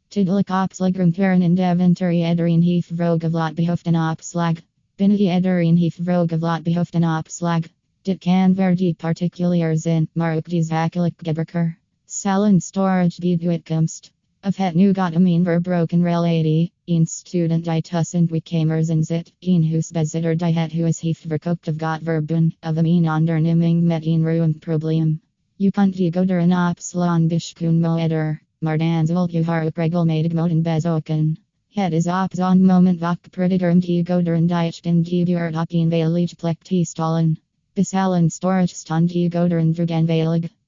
Tijdelijk opslagrumperen in Deventer iedereen heeft vroegevlot behoeften opslag. Binnen iedereen heeft vroegevlot behoeften opslag. Dit kan verdi particulier zijn, maar ook die zakelijk gebruiker. Salen storage die uitkomst. Of het nu got een verbroken relatie, een student die tussen twee kamers in zit, een huisbezitter die het huis heeft verkoopt of got verboen, of een onderneming met een ruimteprobleem. Je kunt die goderen opslaan bishkun moeder. Maar dan zult je haar ook regelmatig moeten bezoeken. Het is op zo'n moment vak prediger die goderen die in die buurt op een veilig plek te stallen. Besalen storage stand die goderen vergen veilig.